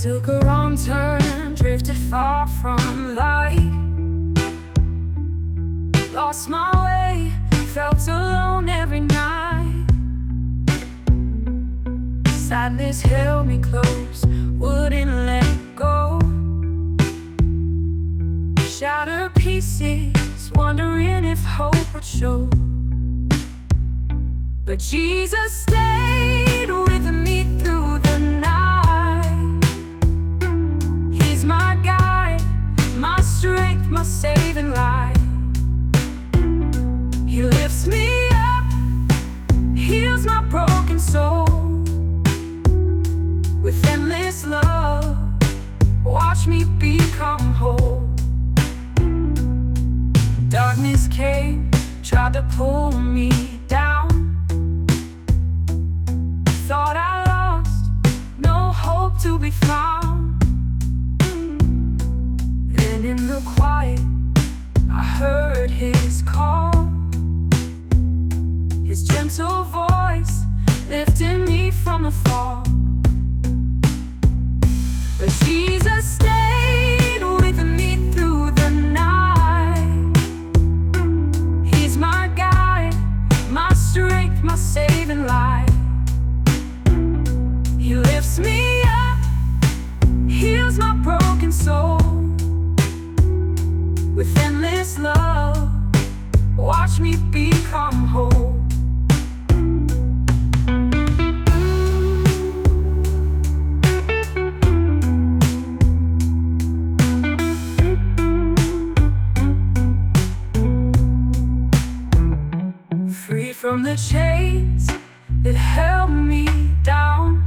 took a wrong turn, drifted far from light. Lost my way, felt alone every night. Sadness held me close, wouldn't let go. Shattered pieces, wondering if hope would show. But Jesus stayed with me through the night. He's my guide, my strength, my saving light. He lifts me up, heals my broken soul. With endless love, watch me become whole. Darkness came, tried to pull me down. Thought I lost, no hope to be found. Then in the quiet, I heard his call. His gentle voice lifted me from the fall. But Jesus stayed with me through the night. He's my guide, my strength, my saving light. He lifts me up, heals my broken soul. With endless love, watch me become whole. Free from the chains that held me down.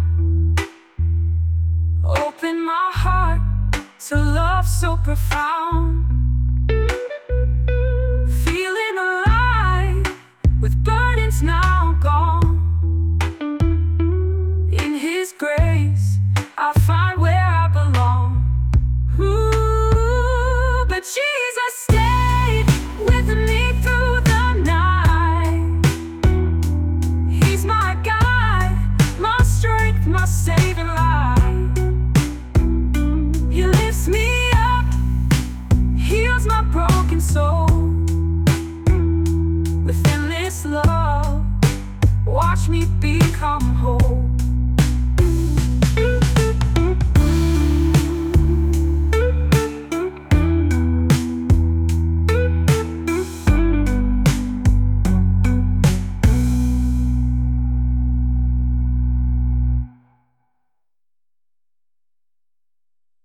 Open my heart to love so profound.